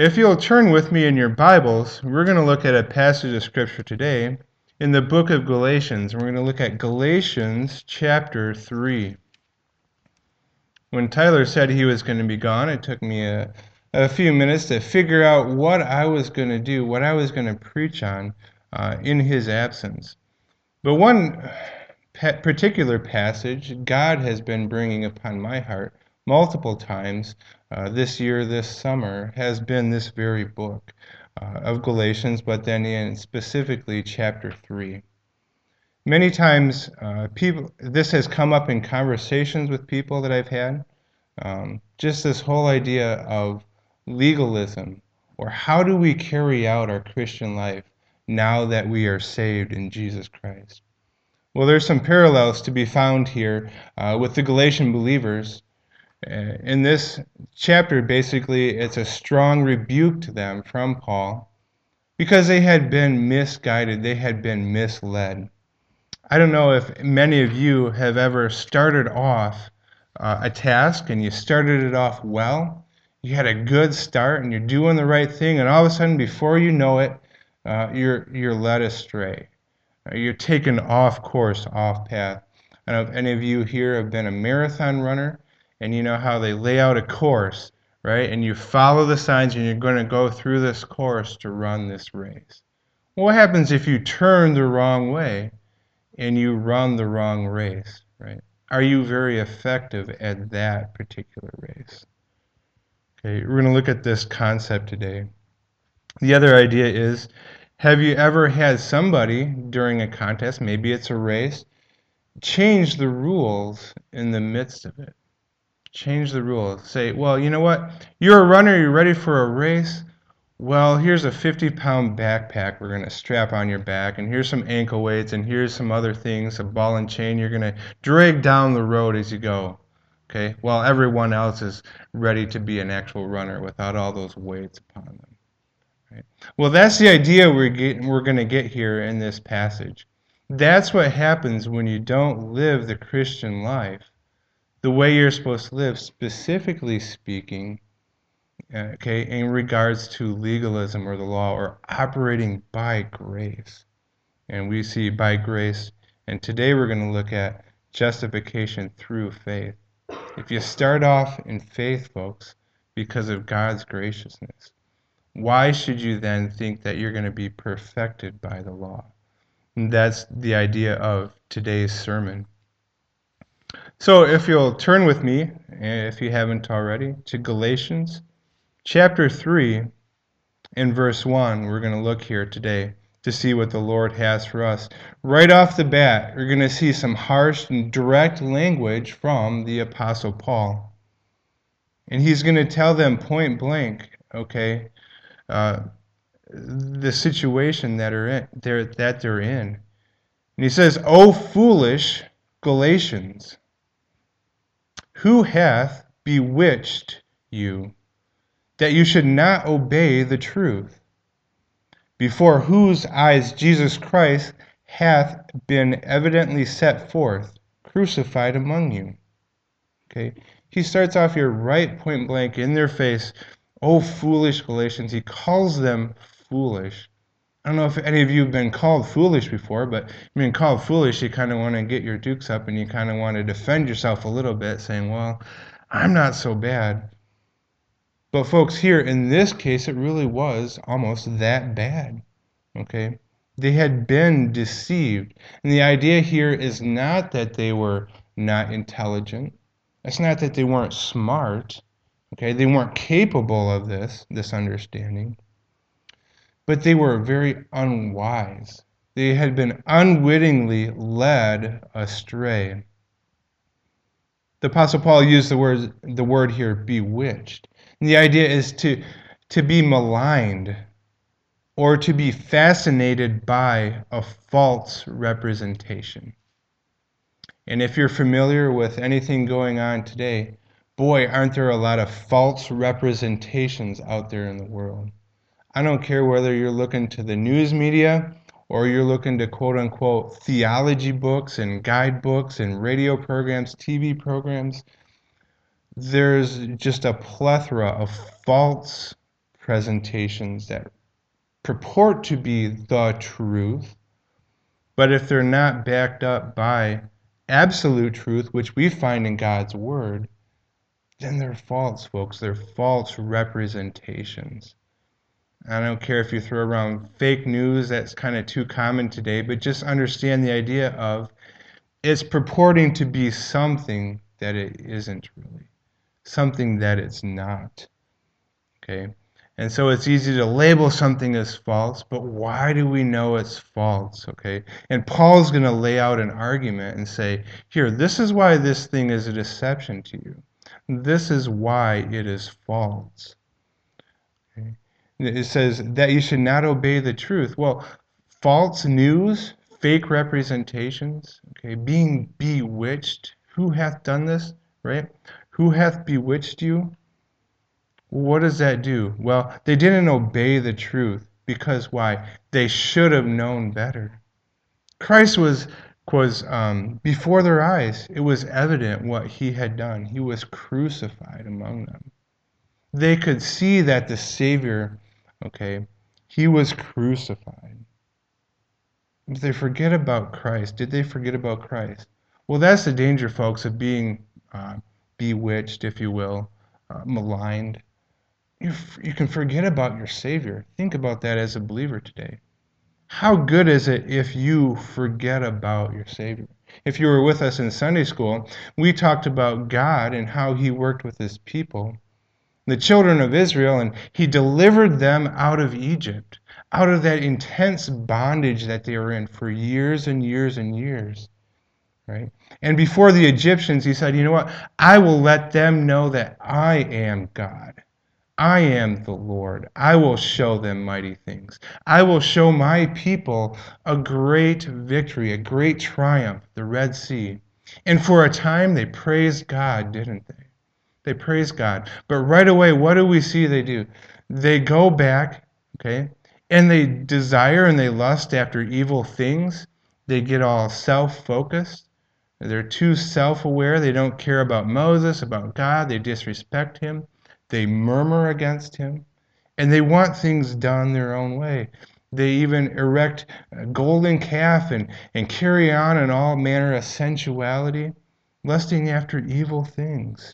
If you'll turn with me in your Bibles, we're going to look at a passage of Scripture today in the book of Galatians. We're going to look at Galatians chapter 3. When Tyler said he was going to be gone, it took me a few minutes to figure out what I was going to do, what I was going to preach on in his absence. But one particular passage God has been bringing upon my heart multiple times this year, this summer, has been this very book of Galatians, but then in specifically chapter 3. Many times, this has come up in conversations with people that I've had. Just this whole idea of legalism, or how do we carry out our Christian life now that we are saved in Jesus Christ? Well, there's some parallels to be found here with the Galatian believers. In this chapter, basically, it's a strong rebuke to them from Paul because they had been misguided, they had been misled. I don't know if many of you have ever started off a task and you started it off well. You had a good start and you're doing the right thing, and all of a sudden, before you know it, you're led astray. You're taken off course, off path. I don't know if any of you here have been a marathon runner, and you know how they lay out a course, right? And you follow the signs, and you're going to go through this course to run this race. Well, what happens if you turn the wrong way and you run the wrong race, right? Are you very effective at that particular race? Okay, we're going to look at this concept today. The other idea is, have you ever had somebody during a contest, maybe it's a race, change the rules in the midst of it? Change the rules. Say, well, you know what? You're a runner, you're ready for a race. Well, here's a 50-pound backpack we're going to strap on your back, and here's some ankle weights, and here's some other things, a ball and chain you're going to drag down the road as you go. Okay? While everyone else is ready to be an actual runner without all those weights upon them. Right? Well, that's the idea we're going to get here in this passage. That's what happens when you don't live the Christian life the way you're supposed to live, specifically speaking, okay, in regards to legalism or the law, or operating by grace. And we see by grace, and today we're going to look at justification through faith. If you start off in faith, folks, because of God's graciousness, why should you then think that you're going to be perfected by the law? And that's the idea of today's sermon. So if you'll turn with me, if you haven't already, to Galatians chapter 3 and verse 1, we're going to look here today to see what the Lord has for us. Right off the bat, we're going to see some harsh and direct language from the Apostle Paul. And he's going to tell them point blank, okay, the situation that they're in. And he says, "O foolish Galatians, who hath bewitched you, that you should not obey the truth, before whose eyes Jesus Christ hath been evidently set forth, crucified among you." Okay, he starts off here right point blank in their face. "Oh, foolish Galatians." He calls them foolish. I don't know if any of you have been called foolish before, but being called foolish, you kind of want to get your dukes up and you kind of want to defend yourself a little bit, saying, well, I'm not so bad. But folks, here in this case, it really was almost that bad. Okay? They had been deceived. And the idea here is not that they were not intelligent. It's not that they weren't smart. Okay? They weren't capable of this understanding. But they were very unwise. They had been unwittingly led astray. The Apostle Paul used the word here, bewitched. And the idea is to be maligned or to be fascinated by a false representation. And if you're familiar with anything going on today, boy, aren't there a lot of false representations out there in the world. I don't care whether you're looking to the news media or you're looking to quote-unquote theology books and guidebooks and radio programs, TV programs. There's just a plethora of false presentations that purport to be the truth, but if they're not backed up by absolute truth, which we find in God's Word, then they're false, folks. They're false representations. I don't care if you throw around fake news, that's kind of too common today, but just understand the idea of it's purporting to be something that it isn't really, something that it's not. Okay? And so it's easy to label something as false, but why do we know it's false? Okay? And Paul's going to lay out an argument and say, here, this is why this thing is a deception to you. This is why it is false. Okay? It says that you should not obey the truth. Well, false news, fake representations, okay, being bewitched. Who hath done this, right? Who hath bewitched you? What does that do? Well, they didn't obey the truth because why? They should have known better. Christ was before their eyes. It was evident what he had done. He was crucified among them. They could see that the Savior, okay, he was crucified. Did they forget about Christ? Did they forget about Christ? Well, that's the danger, folks, of being bewitched, if you will, maligned. You can forget about your Savior. Think about that as a believer today. How good is it if you forget about your Savior? If you were with us in Sunday school, we talked about God and how he worked with his people, the children of Israel, and he delivered them out of Egypt, out of that intense bondage that they were in for years and years and years. Right? And before the Egyptians, he said, you know what? I will let them know that I am God. I am the Lord. I will show them mighty things. I will show my people a great victory, a great triumph, the Red Sea. And for a time, they praised God, didn't they? They praised God. But right away, what do we see they do? They go back, okay, and they desire and they lust after evil things. They get all self-focused. They're too self-aware. They don't care about Moses, about God. They disrespect him. They murmur against him. And they want things done their own way. They even erect a golden calf and carry on in all manner of sensuality, lusting after evil things.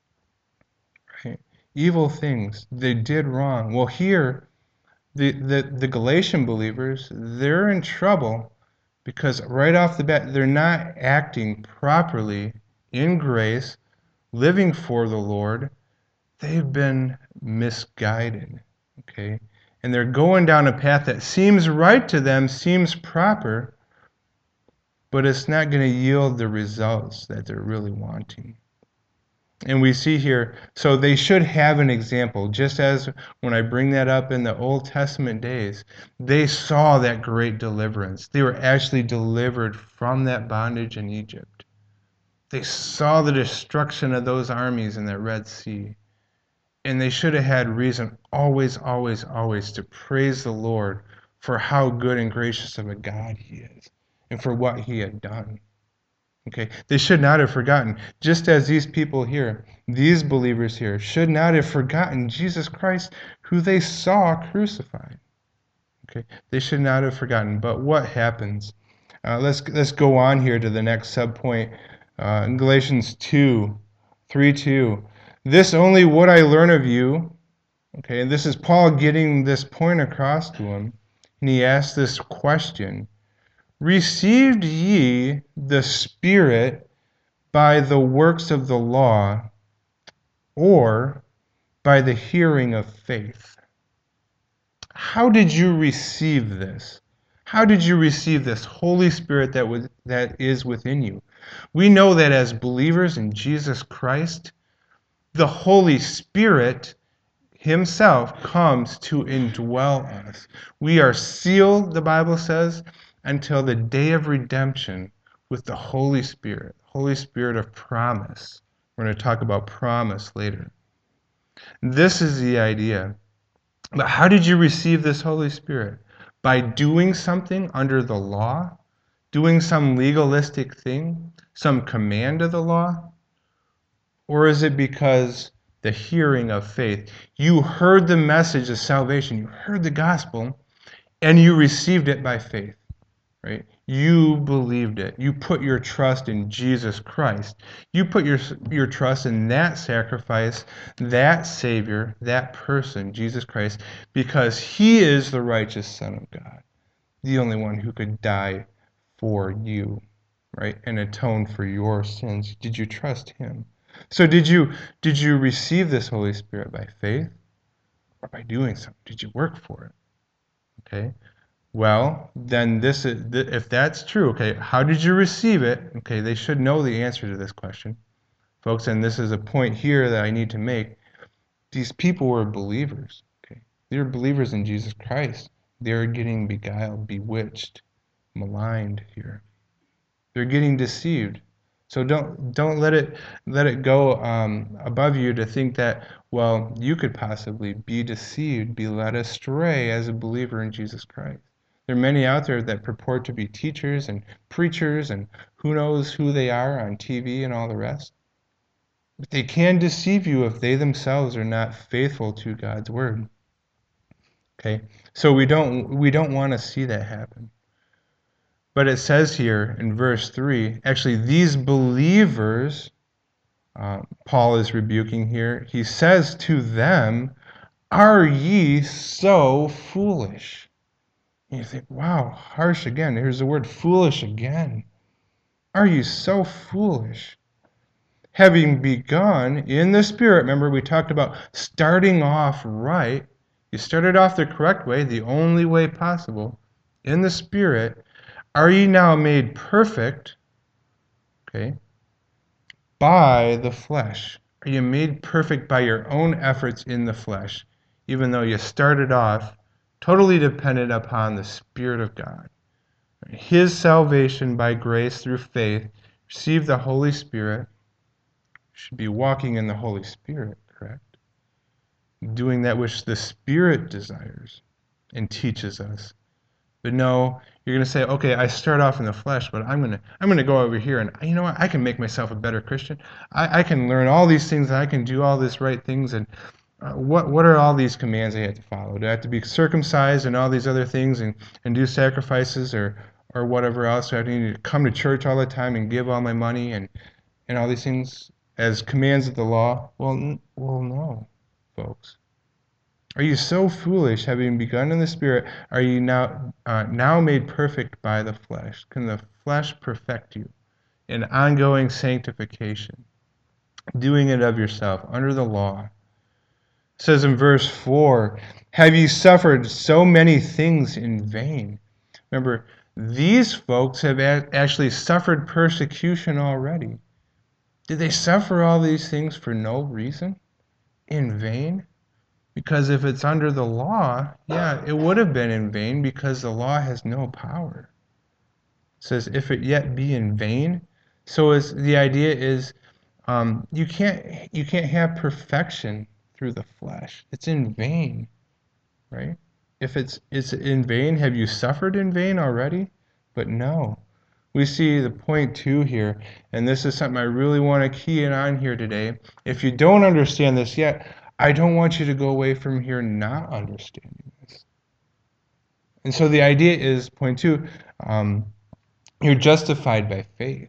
Right? Evil things. They did wrong. Well, here, the Galatian believers, they're in trouble because right off the bat, they're not acting properly in grace, living for the Lord. They've been misguided, okay? And they're going down a path that seems right to them, seems proper, but it's not going to yield the results that they're really wanting. And we see here, so they should have an example, just as when I bring that up in the Old Testament days, they saw that great deliverance. They were actually delivered from that bondage in Egypt. They saw the destruction of those armies in that Red Sea. And they should have had reason always, always, always to praise the Lord for how good and gracious of a God he is and for what he had done. Okay, they should not have forgotten, just as these people here, these believers here, should not have forgotten Jesus Christ, who they saw crucified. Okay, they should not have forgotten. But what happens? Let's go on here to the next subpoint in Galatians 3:2. This only would I learn of you. Okay, and this is Paul getting this point across to him, and he asks this question. Received ye the Spirit by the works of the law, or by the hearing of faith? How did you receive this? How did you receive this Holy Spirit that is within you? We know that as believers in Jesus Christ, the Holy Spirit himself comes to indwell us. We are sealed, the Bible says, until the day of redemption with the Holy Spirit of promise. We're going to talk about promise later. This is the idea. But how did you receive this Holy Spirit? By doing something under the law? Doing some legalistic thing? Some command of the law? Or is it because the hearing of faith. You heard the message of salvation. You heard the gospel, and you received it by faith, right? You believed it. You put your trust in Jesus Christ. You put your trust in that sacrifice, that Savior, that person, Jesus Christ, because He is the righteous Son of God, the only one who could die for you, right, and atone for your sins. Did you trust Him? So did you receive this Holy Spirit by faith or by doing something? Did you work for it? Okay. Well, then if that's true, okay, how did you receive it? Okay, they should know the answer to this question, folks, and this is a point here that I need to make. These people were believers, okay? They were believers in Jesus Christ. They're getting beguiled, bewitched, maligned here. They're getting deceived. So don't let it go above you to think that, well, you could possibly be deceived, be led astray as a believer in Jesus Christ. There are many out there that purport to be teachers and preachers and who knows who they are on TV and all the rest. But they can deceive you if they themselves are not faithful to God's word. Okay? So we don't want to see that happen. But it says here in verse 3, actually these believers, Paul is rebuking here. He says to them, "Are ye so foolish?" And you think, wow, harsh again. Here's the word foolish again. Are you so foolish? Having begun in the Spirit, remember we talked about starting off right. You started off the correct way, the only way possible, in the Spirit. Are ye now made perfect, okay, by the flesh? Are you made perfect by your own efforts in the flesh, even though you started off totally dependent upon the Spirit of God? His salvation by grace through faith, receive the Holy Spirit, should be walking in the Holy Spirit, correct? Doing that which the Spirit desires and teaches us. But no, you're going to say, okay, I start off in the flesh, but I'm going to go over here and, you know what, I can make myself a better Christian. I can learn all these things, and I can do all these right things, and what are all these commands I have to follow? Do I have to be circumcised and all these other things and do sacrifices or whatever else? Do I need to come to church all the time and give all my money and all these things as commands of the law? Well, no, folks. Are you so foolish, having begun in the Spirit, are you now made perfect by the flesh? Can the flesh perfect you in ongoing sanctification, doing it of yourself under the law? It says in verse 4, have you suffered so many things in vain? Remember, these folks have actually suffered persecution already. Did they suffer all these things for no reason? In vain? Because if it's under the law, yeah, it would have been in vain because the law has no power. It says, if it yet be in vain. So the idea is you can't have perfection through the flesh. It's in vain, right? If it's in vain, have you suffered in vain already? But no. We see the point 2 here, and this is something I really want to key in on here today. If you don't understand this yet, I don't want you to go away from here not understanding this. And so the idea is, point 2, you're justified by faith.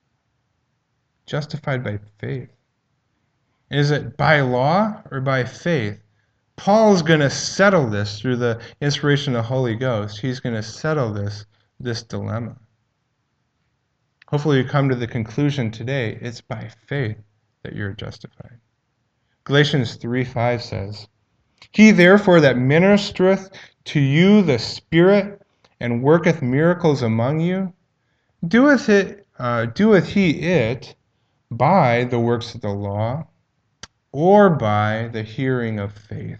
Justified by faith. Is it by law or by faith? Paul's going to settle this through the inspiration of the Holy Ghost. He's going to settle this dilemma. Hopefully you come to the conclusion today, it's by faith that you're justified. Galatians 3:5 says, He therefore that ministereth to you the Spirit and worketh miracles among you, doeth he it by the works of the law or by the hearing of faith?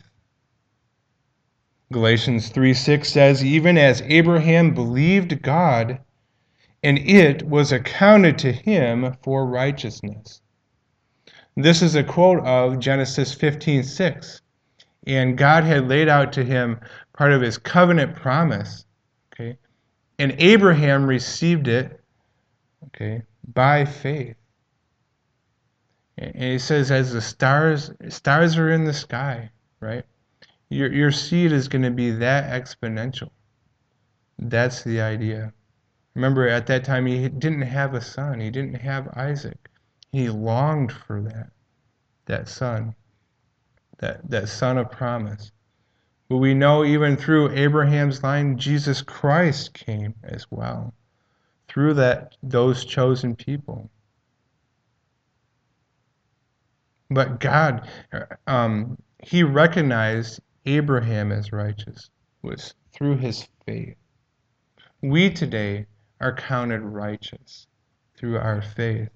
Galatians 3:6 says, Even as Abraham believed God, and it was accounted to him for righteousness. This is a quote of Genesis 15:6. And God had laid out to him part of his covenant promise. Okay? And Abraham received it, okay, by faith. And he says, as the stars are in the sky, right? Your seed is going to be that exponential. That's the idea. Remember, at that time, he didn't have a son. He didn't have Isaac. He longed for that son, that son of promise. But we know even through Abraham's line, Jesus Christ came as well, through those chosen people. But God, he recognized Abraham as righteous was through his faith. We today are counted righteous through our faith.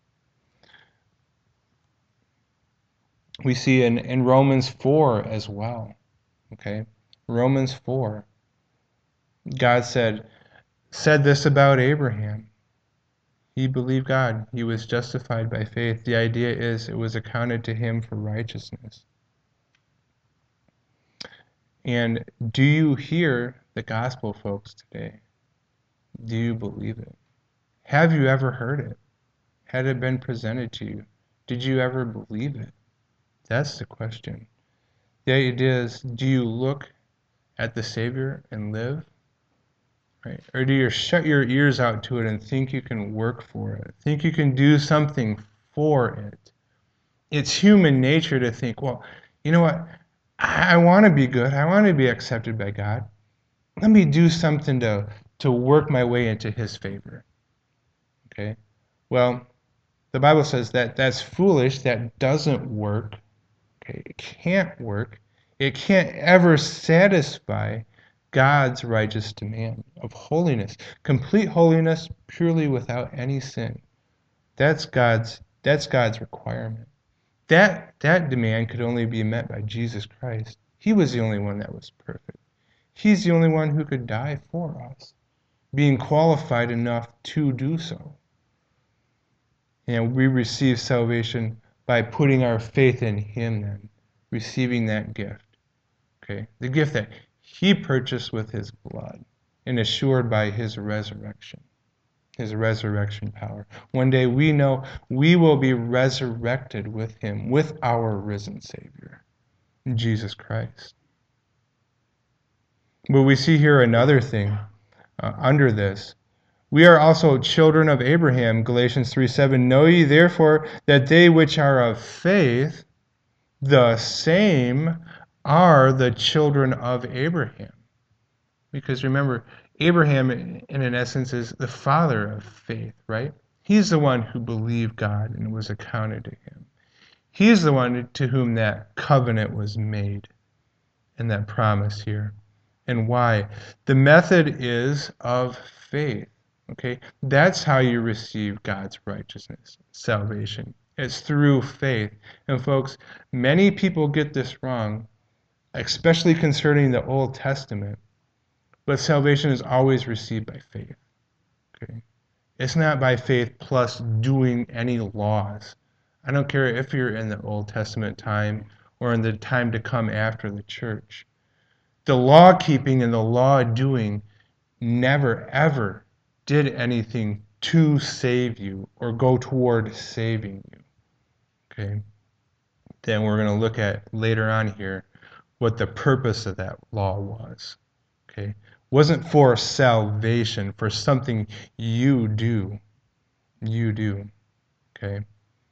We see in Romans 4 as well. Okay? Romans 4. God said this about Abraham. He believed God. He was justified by faith. The idea is it was accounted to him for righteousness. And do you hear the gospel, folks, today? Do you believe it? Have you ever heard it? Had it been presented to you? Did you ever believe it? That's the question. The idea is, do you look at the Savior and live? Right? Or do you shut your ears out to it and think you can work for it? Think you can do something for it? It's human nature to think, well, you know what? I want to be good. I want to be accepted by God. Let me do something to work my way into his favor. Okay? Well, the Bible says that that's foolish. That doesn't work. Okay? It can't work. It can't ever satisfy God's righteous demand of holiness, complete holiness, purely without any sin. That's God's requirement. That demand could only be met by Jesus Christ. He was the only one that was perfect. He's the only one who could die for us, being qualified enough to do so. And we receive salvation by putting our faith in him then, receiving that gift. Okay? The gift that he purchased with his blood and assured by his resurrection power. One day we know we will be resurrected with him, with our risen Savior, Jesus Christ. But we see here another thing under this. We are also children of Abraham, Galatians 3:7. Know ye therefore that they which are of faith, the same are the children of Abraham. Because remember, Abraham, in an essence, is the father of faith, right? He's the one who believed God and was accounted to him. He's the one to whom that covenant was made and that promise here. And why? The method is of faith, okay? That's how you receive God's righteousness, salvation. It's through faith. And folks, many people get this wrong, especially concerning the Old Testament. But salvation is always received by faith. Okay? It's not by faith plus doing any laws. I don't care if you're in the Old Testament time or in the time to come after the church. The law keeping and the law doing never ever did anything to save you or go toward saving you. Okay? Then we're going to look at later on here what the purpose of that law was. Okay? Wasn't for salvation, for something you do. You do. Okay?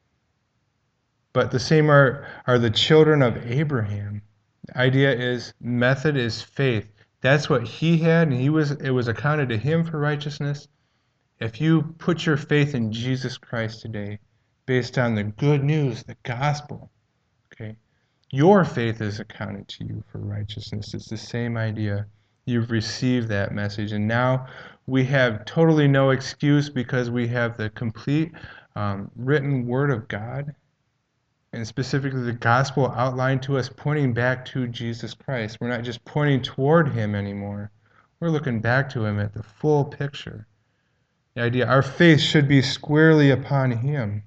But the same are the children of Abraham. The idea is, method is faith. That's what he had, and it was accounted to him for righteousness. If you put your faith in Jesus Christ today, based on the good news, the gospel, okay, your faith is accounted to you for righteousness. It's the same idea. You've received that message, and now we have totally no excuse because we have the complete written word of God, and specifically the gospel outlined to us, pointing back to Jesus Christ. We're not just pointing toward him anymore. We're looking back to him at the full picture. The idea, our faith should be squarely upon him.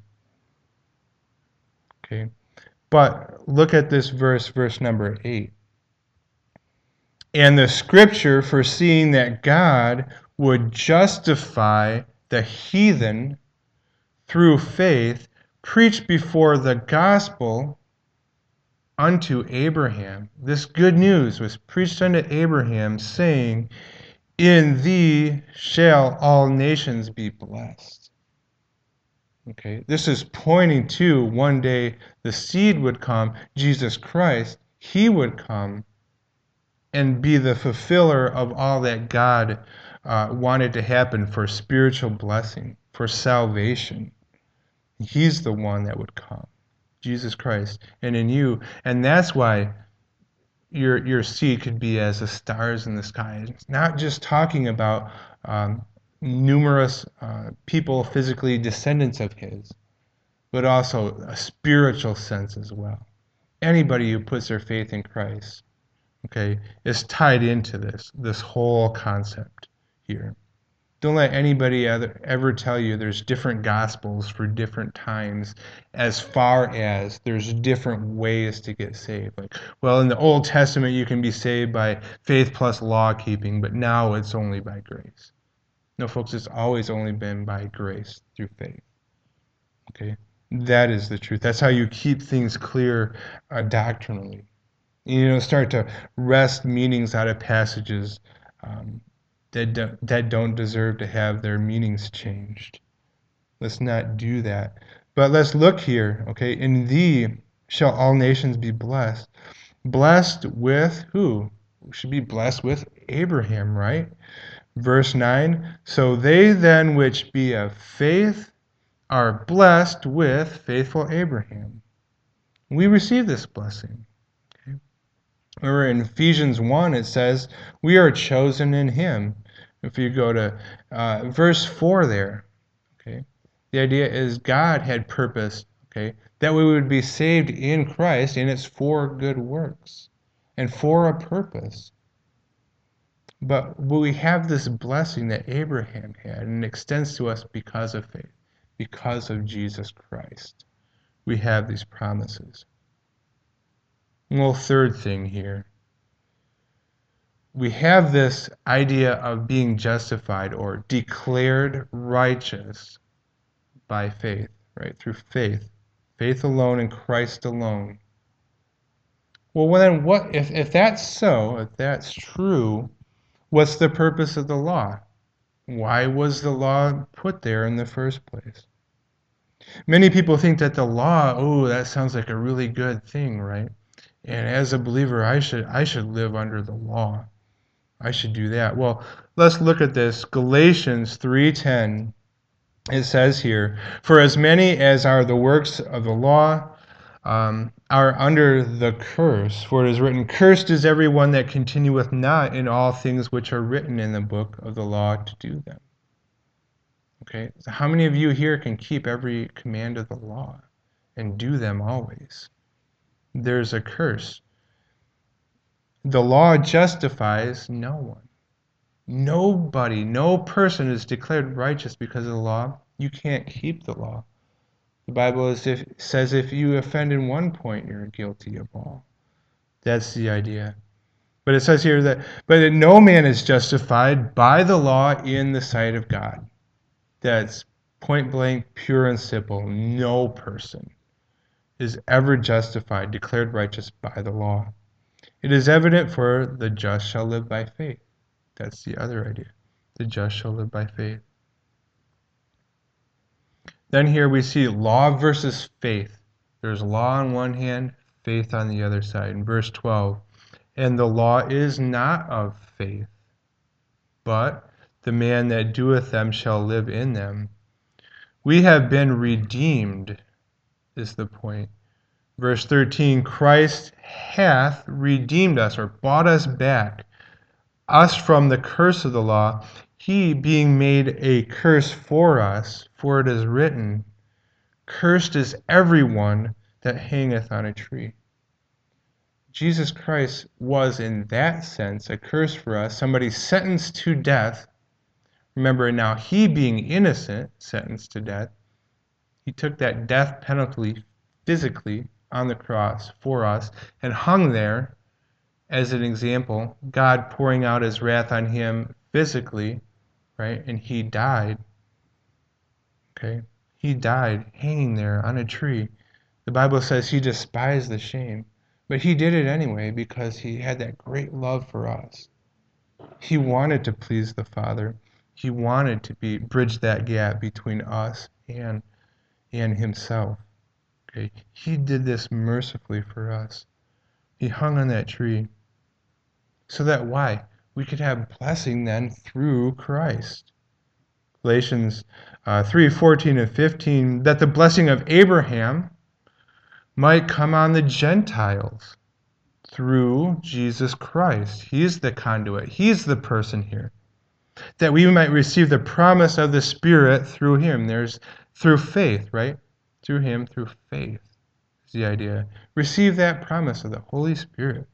Okay, but look at this verse number 8. And the scripture, foreseeing that God would justify the heathen through faith, preached before the gospel unto Abraham. This good news was preached unto Abraham, saying, in thee shall all nations be blessed. Okay, this is pointing to one day the seed would come, Jesus Christ. He would come and be the fulfiller of all that God wanted to happen for spiritual blessing, for salvation. He's the one that would come, Jesus Christ, and in you. And that's why your seed could be as the stars in the sky. It's not just talking about numerous people physically descendants of his, but also a spiritual sense as well. Anybody who puts their faith in Christ, okay, is tied into this whole concept here. Don't let anybody ever tell you there's different gospels for different times as far as there's different ways to get saved. Like, well, in the Old Testament you can be saved by faith plus law keeping, but now it's only by grace. No, folks, it's always only been by grace through faith. Okay? That is the truth. That's how you keep things clear doctrinally. You don't start to wrest meanings out of passages that don't deserve to have their meanings changed. Let's not do that. But let's look here, okay? In thee shall all nations be blessed. Blessed with who? We should be blessed with Abraham, right? Verse 9, so they then which be of faith are blessed with faithful Abraham. We receive this blessing. Remember in Ephesians 1, it says, we are chosen in him. If you go to verse 4 there, okay, the idea is God had purpose, okay, that we would be saved in Christ, and it's for good works and for a purpose. But we have this blessing that Abraham had, and it extends to us because of faith, because of Jesus Christ. We have these promises. Well, third thing here. We have this idea of being justified or declared righteous by faith, right? Through faith. Faith alone in Christ alone. Well, then what if that's so, if that's true, what's the purpose of the law? Why was the law put there in the first place? Many people think that the law, oh, that sounds like a really good thing, right? And as a believer, I should live under the law. I should do that. Well, let's look at this. Galatians 3:10. It says here, for as many as are the works of the law are under the curse. For it is written, cursed is everyone that continueth not in all things which are written in the book of the law to do them. Okay, so how many of you here can keep every command of the law and do them always? There's a curse. The law justifies no one. Nobody, no person is declared righteous because of the law. You can't keep the law. The Bible says if you offend in one point, you're guilty of all. That's the idea. But it says here that no man is justified by the law in the sight of God. That's point blank, pure and simple. No person is ever justified, declared righteous by the law. It is evident, for the just shall live by faith. That's the other idea. The just shall live by faith. Then here we see law versus faith. There's law on one hand, faith on the other side. In verse 12, and the law is not of faith, but the man that doeth them shall live in them. We have been redeemed, is the point. Verse 13, Christ hath redeemed us, or bought us back, us from the curse of the law, he being made a curse for us, for it is written, cursed is everyone that hangeth on a tree. Jesus Christ was in that sense a curse for us, somebody sentenced to death. Remember now, he being innocent, sentenced to death, he took that death penalty physically on the cross for us and hung there as an example, God pouring out his wrath on him physically, right? And he died. Okay? He died hanging there on a tree. The Bible says he despised the shame, but he did it anyway because he had that great love for us. He wanted to please the Father. He wanted to bridge that gap between us and himself. Okay? He did this mercifully for us. He hung on that tree. So that why? We could have blessing then through Christ. Galatians 3:14 and 15, that the blessing of Abraham might come on the Gentiles through Jesus Christ. He's the conduit. He's the person here. That we might receive the promise of the Spirit through him. There's through faith, right? Through him, through faith is the idea. Receive that promise of the Holy Spirit.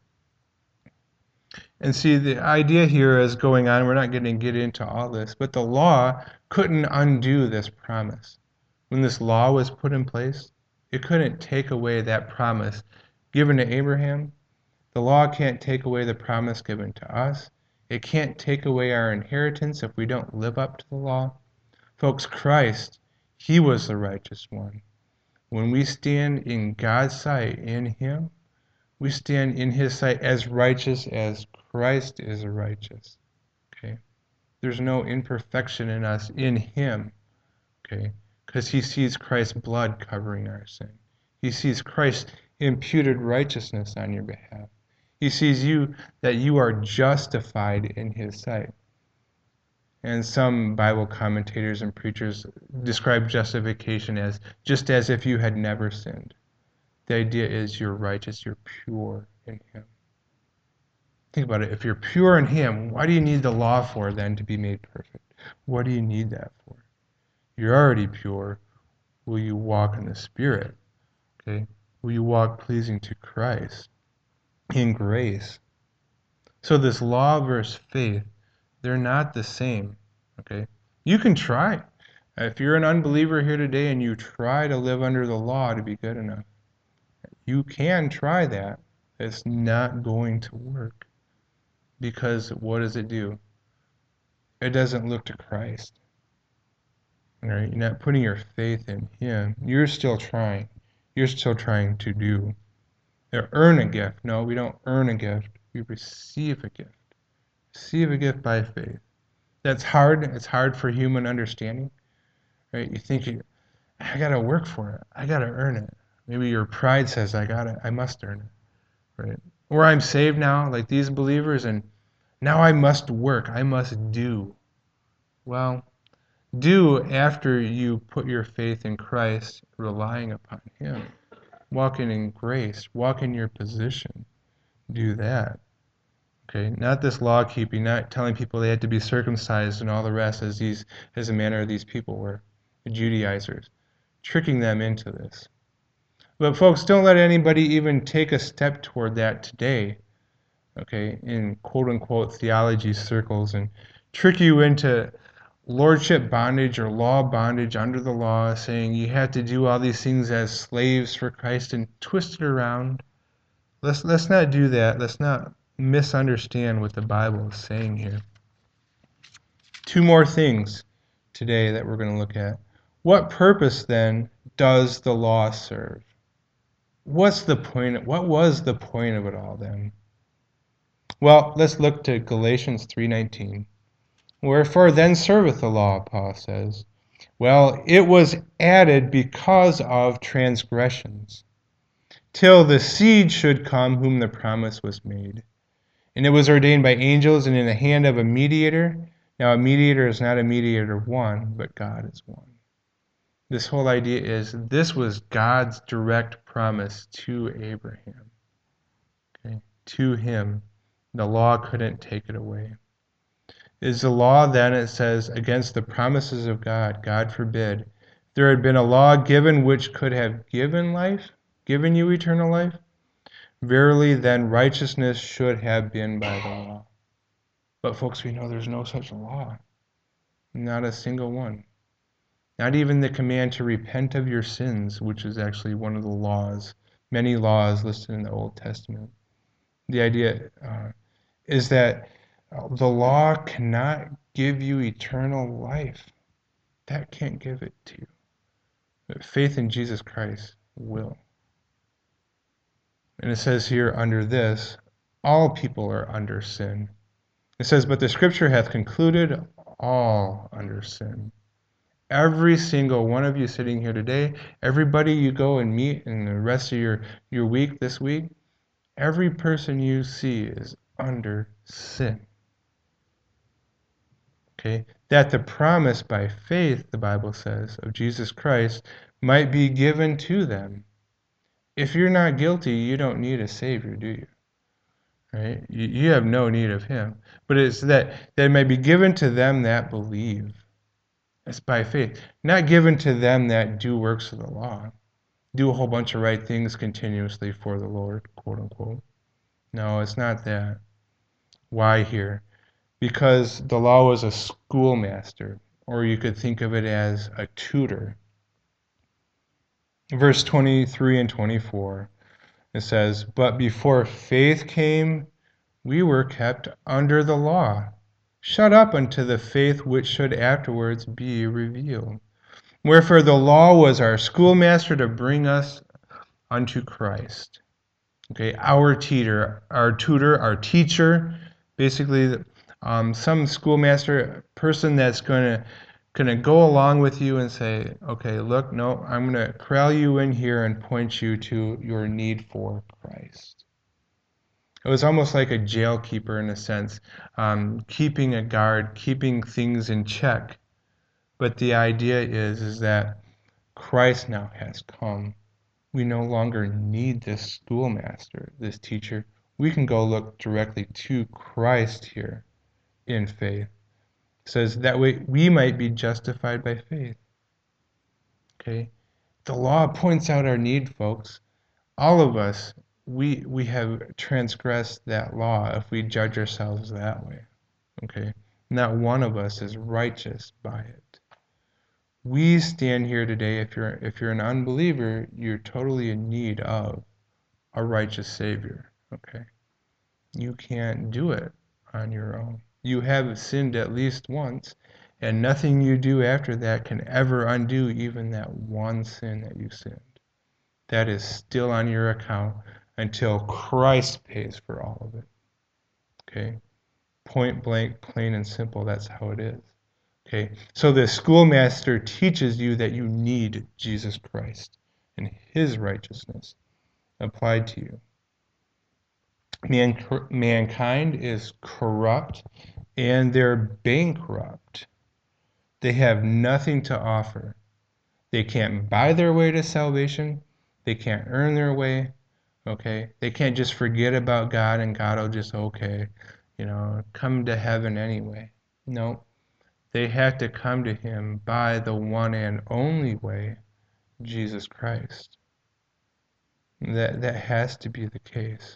And see, the idea here is going on, we're not going to get into all this, but the law couldn't undo this promise. When this law was put in place, it couldn't take away that promise given to Abraham. The law can't take away the promise given to us. It can't take away our inheritance if we don't live up to the law. Folks, Christ, he was the righteous one. When we stand in God's sight, in him, we stand in his sight as righteous as Christ is righteous. Okay? There's no imperfection in us in him. Okay? Because he sees Christ's blood covering our sin. He sees Christ's imputed righteousness on your behalf. He sees that you are justified in his sight. And some Bible commentators and preachers describe justification as just as if you had never sinned. The idea is you're righteous, you're pure in him. Think about it. If you're pure in him, why do you need the law for then to be made perfect? What do you need that for? You're already pure. Will you walk in the Spirit? Okay? Will you walk pleasing to Christ in grace? So this law versus faith, they're not the same. Okay? You can try. If you're an unbeliever here today and you try to live under the law to be good enough, you can try that. It's not going to work. Because what does it do? It doesn't look to Christ. All right? You're not putting your faith in him. You're still trying. You're still trying to do. Or earn a gift. No, we don't earn a gift. We receive a gift. Receive a gift by faith. That's hard. It's hard for human understanding. Right? You think, I got to work for it. I got to earn it. Maybe your pride says, I must earn it. Right? Or I'm saved now, like these believers, and now I must work. I must do. Well, do after you put your faith in Christ, relying upon him. Walking in grace. Walk in your position. Do that. Okay, not this law keeping, not telling people they had to be circumcised and all the rest as the manner of these people were, the Judaizers, tricking them into this. But folks, don't let anybody even take a step toward that today, okay, in quote-unquote theology circles and trick you into lordship bondage or law bondage under the law, saying you have to do all these things as slaves for Christ and twist it around. Let's not do that. Let's not misunderstand what the Bible is saying here. Two more things today that we're going to look at. What purpose then does the law serve? What's the point? What was the point of it all then? Well, let's look to Galatians 3:19. Wherefore then serveth the law, Paul says. Well, it was added because of transgressions, till the seed should come whom the promise was made. And it was ordained by angels and in the hand of a mediator. Now a mediator is not a mediator of one, but God is one. This whole idea is this was God's direct promise to Abraham. Okay? To him. The law couldn't take it away. Is the law then, it says, against the promises of God? God forbid. There had been a law given which could have given life, given you eternal life. Verily then righteousness should have been by the law. But folks, we know there's no such law. Not a single one. Not even the command to repent of your sins, which is actually one of the laws, many laws listed in the Old Testament. The idea is that the law cannot give you eternal life. That can't give it to you. But faith in Jesus Christ will. And it says here under this, all people are under sin. It says, but the scripture hath concluded all under sin. Every single one of you sitting here today, everybody you go and meet in the rest of your week this week, every person you see is under sin. Okay? That the promise by faith, the Bible says, of Jesus Christ might be given to them. If you're not guilty, you don't need a Savior, do you? Right? You have no need of Him. But it's that it may be given to them that believe. It's by faith. Not given to them that do works of the law. Do a whole bunch of right things continuously for the Lord, quote unquote. No, it's not that. Why here? Because the law was a schoolmaster, or you could think of it as a tutor. Verse 23 and 24, it says, but before faith came, we were kept under the law, shut up unto the faith which should afterwards be revealed. Wherefore the law was our schoolmaster to bring us unto Christ. Okay, our tutor, our teacher, basically some schoolmaster person that's gonna go along with you and say, okay, look, no, I'm gonna corral you in here and point you to your need for Christ. It was almost like a jailkeeper in a sense, keeping a guard, keeping things in check. But the idea is that Christ now has come. We no longer need this schoolmaster, this teacher. We can go look directly to Christ here in faith. It says that way we might be justified by faith. Okay? The law points out our need, folks. All of us, we have transgressed that law if we judge ourselves that way. Okay? Not one of us is righteous by it. We stand here today, if you're an unbeliever, you're totally in need of a righteous Savior. Okay? You can't do it on your own. You have sinned at least once, and nothing you do after that can ever undo even that one sin that you sinned. That is still on your account until Christ pays for all of it. Okay? Point blank, plain and simple, that's how it is. Okay, so the schoolmaster teaches you that you need Jesus Christ and His righteousness applied to you. Mankind is corrupt and they're bankrupt. They have nothing to offer. They can't buy their way to salvation. They can't earn their way. Okay, they can't just forget about God and God will just, okay, come to heaven anyway. No. They have to come to Him by the one and only way, Jesus Christ. That has to be the case.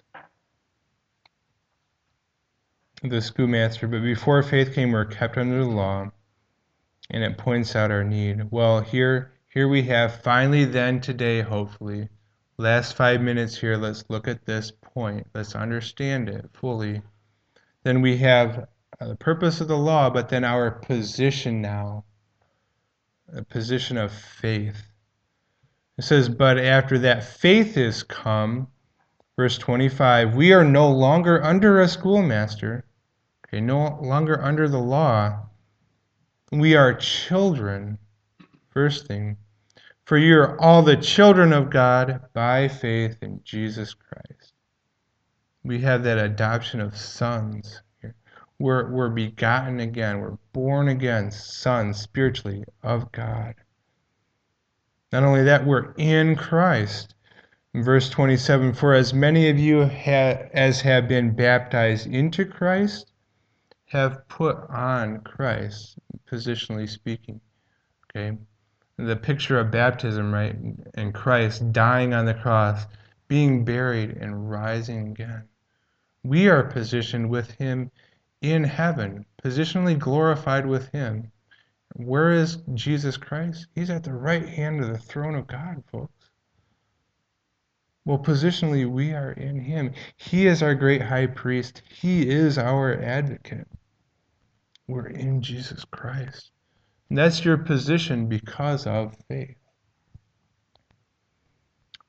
The schoolmaster, but before faith came, we're kept under the law, and it points out our need. Well, here we have finally then today, hopefully, last 5 minutes here, let's look at this point. Let's understand it fully. Then we have the purpose of the law, but then our position now, a position of faith. It says, but after that faith is come, verse 25, we are no longer under a schoolmaster, okay, no longer under the law. We are children, first thing. For you are all the children of God by faith in Jesus Christ. We have that adoption of sons here. We're begotten again. We're born again, sons spiritually of God. Not only that, we're in Christ. In verse 27, for as many of you as have been baptized into Christ have put on Christ, positionally speaking. Okay? The picture of baptism, right? And Christ dying on the cross, being buried and rising again. We are positioned with Him in heaven, positionally glorified with Him. Where is Jesus Christ? He's at the right hand of the throne of God, folks. Well, positionally, we are in Him. He is our great high priest. He is our advocate. We're in Jesus Christ. And that's your position because of faith.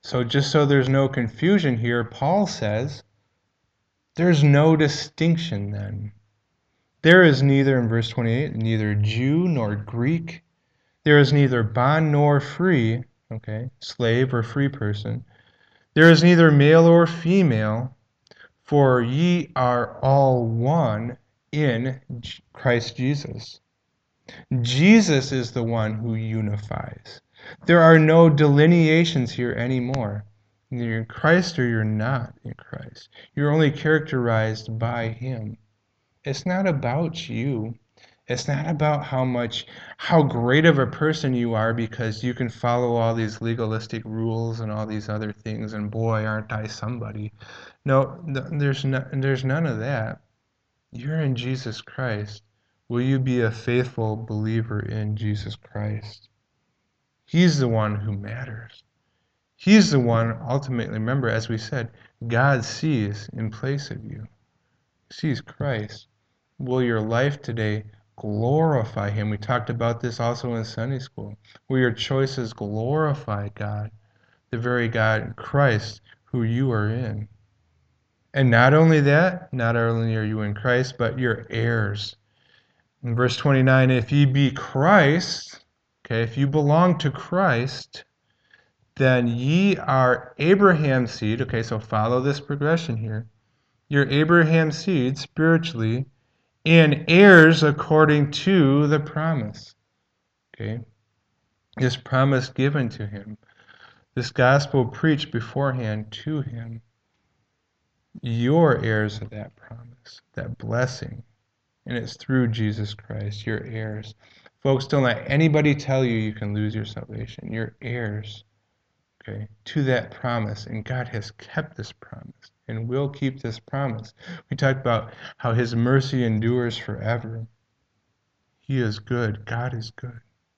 So just so there's no confusion here, Paul says there's no distinction then. There is neither, in verse 28, neither Jew nor Greek. There is neither bond nor free, okay, slave or free person. There is neither male or female, for ye are all one in Christ Jesus. Jesus is the one who unifies. There are no delineations here anymore. You're in Christ or you're not in Christ. You're only characterized by Him. It's not about you. It's not about how great of a person you are because you can follow all these legalistic rules and all these other things, and boy, aren't I somebody. No, there's none of that. You're in Jesus Christ. Will you be a faithful believer in Jesus Christ? He's the one who matters. He's the one, ultimately, remember, as we said, God sees in place of you. Sees Christ. Will your life today glorify Him? We talked about this also in Sunday school. Will your choices glorify God, the very God, Christ, who you are in? And not only that, not only are you in Christ, but you're heirs. In verse 29, if ye be Christ, okay, if you belong to Christ, then ye are Abraham's seed. Okay, so follow this progression here. You're Abraham's seed spiritually, and heirs according to the promise. Okay, this promise given to him, this gospel preached beforehand to him. You're heirs of that promise, that blessing. And it's through Jesus Christ. You're heirs. Folks, don't let anybody tell you you can lose your salvation. You're heirs, okay, to that promise. And God has kept this promise and will keep this promise. We talked about how His mercy endures forever. He is good. God is good.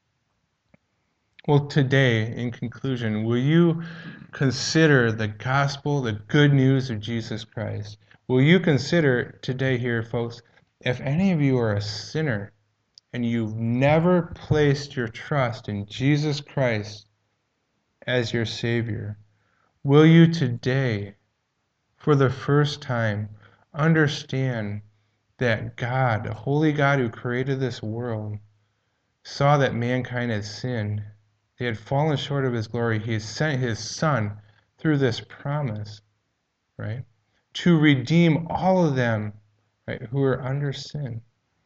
Well, today, in conclusion, will you consider the gospel, the good news of Jesus Christ? Will you consider today here, folks, if any of you are a sinner and you've never placed your trust in Jesus Christ as your Savior, will you today, for the first time, understand that God, the holy God who created this world, saw that mankind had sinned. They had fallen short of His glory. He has sent His Son through this promise, right, to redeem all of them, right, who are under sin.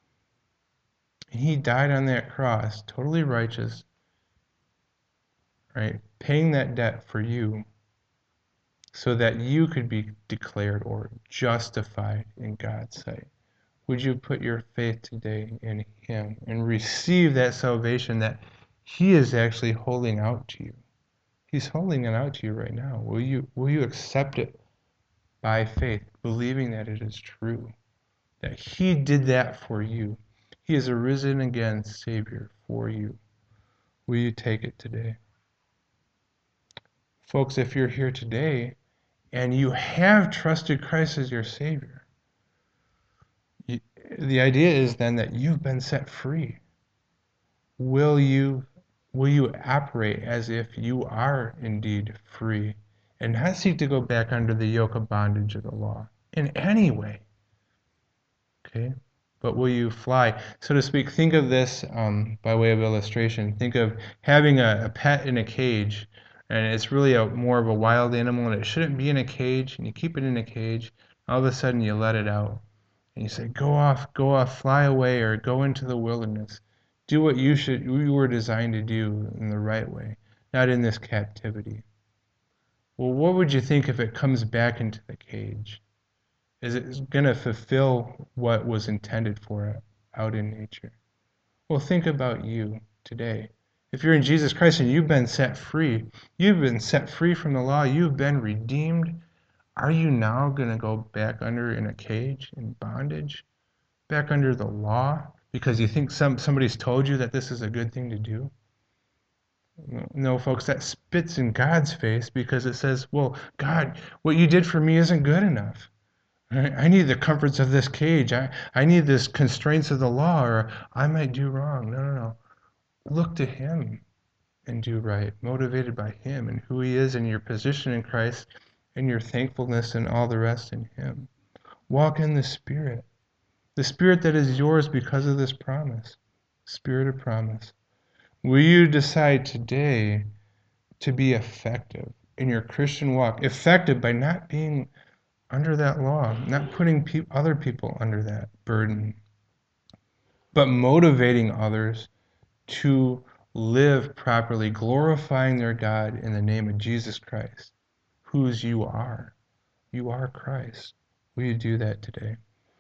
He died on that cross, totally righteous, right, paying that debt for you so that you could be declared or justified in God's sight. Would you put your faith today in Him and receive that salvation that He is actually holding out to you? He's holding it out to you right now. Will you accept it by faith, believing that it is true, that He did that for you? He is a risen again Savior for you. Will you take it today? Folks, if you're here today and you have trusted Christ as your Savior, the idea is then that you've been set free. Will you operate as if you are indeed free and not seek to go back under the yoke of bondage of the law in any way? Okay? But will you fly, so to speak? Think of this by way of illustration. Think of having a pet in a cage, and it's really more of a wild animal, and it shouldn't be in a cage, and you keep it in a cage. All of a sudden, you let it out, and you say, go off, fly away, or go into the wilderness. Do what you were designed to do in the right way, not in this captivity. Well, what would you think if it comes back into the cage? Is it going to fulfill what was intended for it out in nature? Well, think about you today. If you're in Jesus Christ and you've been set free from the law, you've been redeemed, are you now going to go back under in a cage, in bondage, back under the law, because you think somebody's told you that this is a good thing to do? No, folks, that spits in God's face because it says, well, God, what you did for me isn't good enough. I need the comforts of this cage. I need this constraints of the law, or I might do wrong. No. Look to Him. and do right, motivated by Him and who He is and your position in Christ and your thankfulness and all the rest in Him. Walk in the Spirit that is yours because of this promise, Spirit of promise. Will you decide today to be effective in your Christian walk? Effective by not being under that law, not putting other people under that burden, but motivating others to live properly, glorifying their God in the name of Jesus Christ, whose you are. You are Christ. Will you do that today?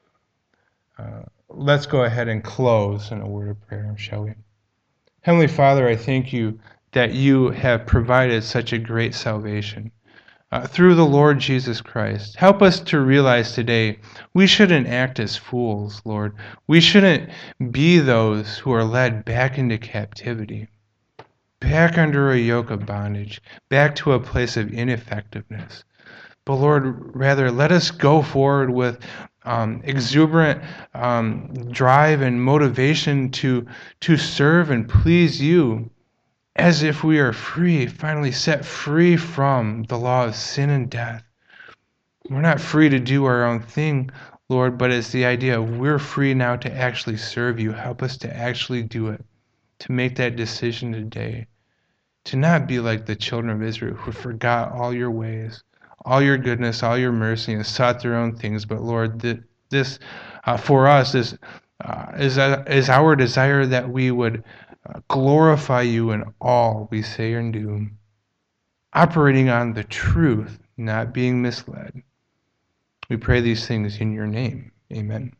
Let's go ahead and close in a word of prayer, shall we? Heavenly Father, I thank you that you have provided such a great salvation through the Lord Jesus Christ. Help us to realize today we shouldn't act as fools, Lord. We shouldn't be those who are led back into captivity, back under a yoke of bondage, back to a place of ineffectiveness. But Lord, rather, let us go forward with exuberant drive and motivation to serve and please you, as if we are free, finally set free from the law of sin and death. We're not free to do our own thing, Lord, but it's the idea of we're free now to actually serve you. Help us to actually do it, to make that decision today, to not be like the children of Israel who forgot all your ways, all your goodness, all your mercy, and sought their own things. But Lord, this for us is our desire that we would glorify you in all we say and do, operating on the truth, not being misled. We pray these things in your name. Amen.